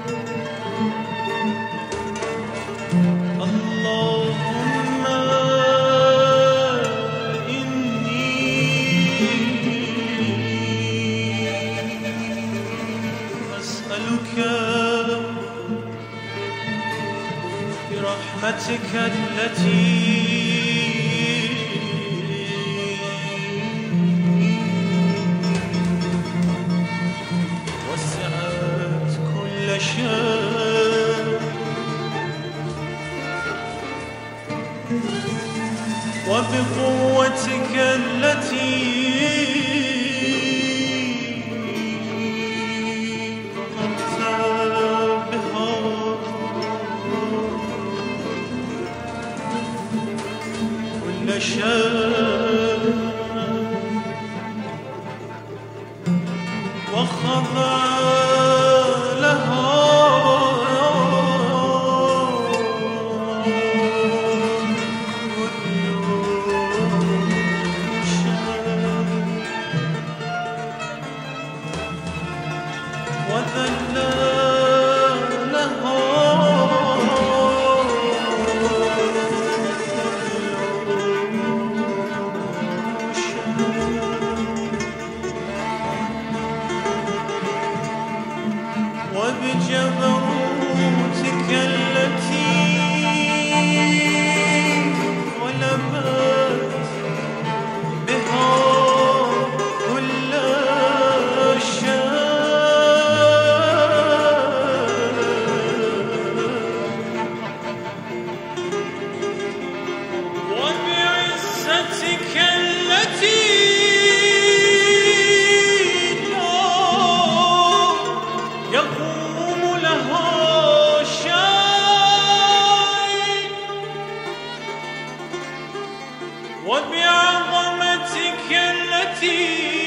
اللهم إني أسألك برحمتك التي وسعت كل شيء وبقوتك التي قهرت بها كل شيء وخضع لها وذل لها وبجبروتك التي غلبت بها كل وبعزتك التي لا يقوم لها شيء وبعظمتك التي